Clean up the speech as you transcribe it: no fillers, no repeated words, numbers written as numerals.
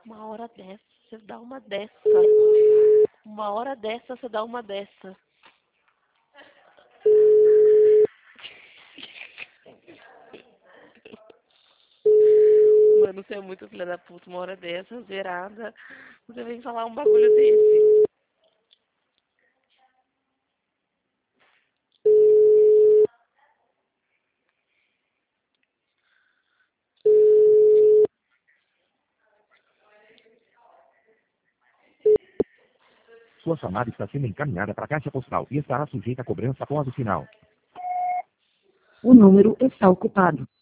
Uma hora dessa, você dá uma dessa. Uma hora dessa, você dá uma dessa. Mano, você é muito filha da puta. Uma hora dessa, zerada. Você vem falar um bagulho desse. Sua chamada está sendo encaminhada para a caixa postal e estará sujeita a cobrança após o sinal. O número está ocupado.